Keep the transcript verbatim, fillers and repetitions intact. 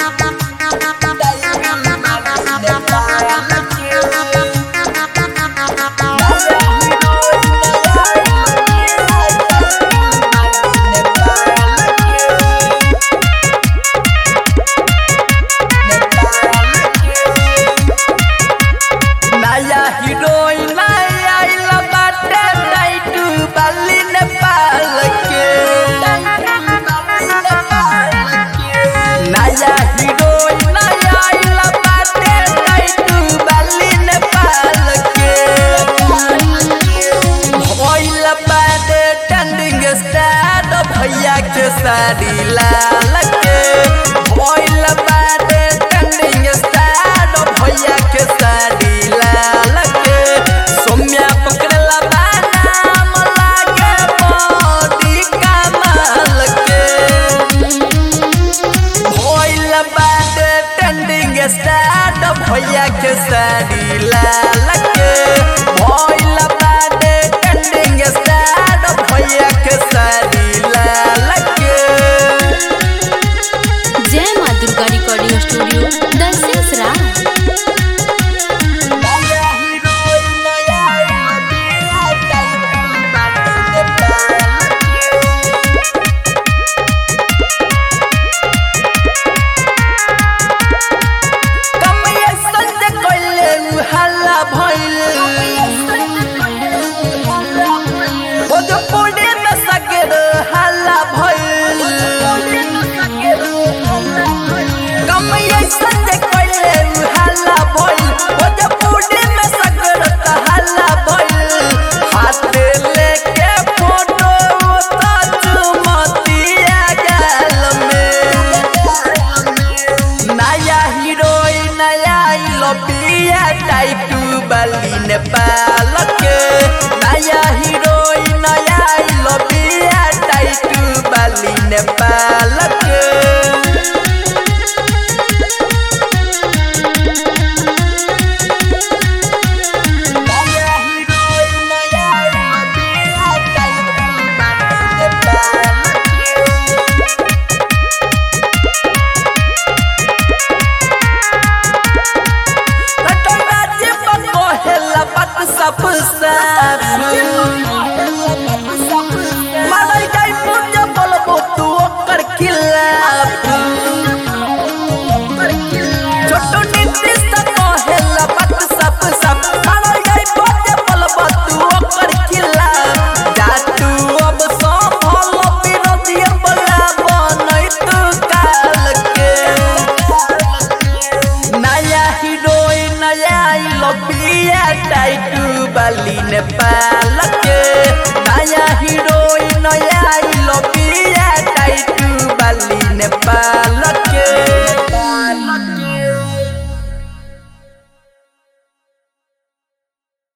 भैया के साड़ी लाल के भइल बाटे ट्रेंडिंग स्टार भैया के साड़ी लाल के सोम्या पकड़ला बा नाम लागे बॉडी कमाल के भइल बाटे ट्रेंडिंग स्टार भैया के साड़ी लाल के भइल बाटे ट्रेंडिंग स्टार भैया के साड़ी रिकॉर्डिंग स्टूडियो दरसेसरा नेपाल के नया हीरोइन आइल बिया टाइटू बाली नेपाल के सब साफ मारल जाई पूजा बोलबो तू ओकर खिलाफ छोटू नीति सब कहेला बात सब सब मारल जाई पूजा बोलबो तू ओकर खिलाफ जा तू अब संभल विरोधी बोला बनई तू काल के नया हीरोइन आइल बिया टाइटू बाली नेपाल के नया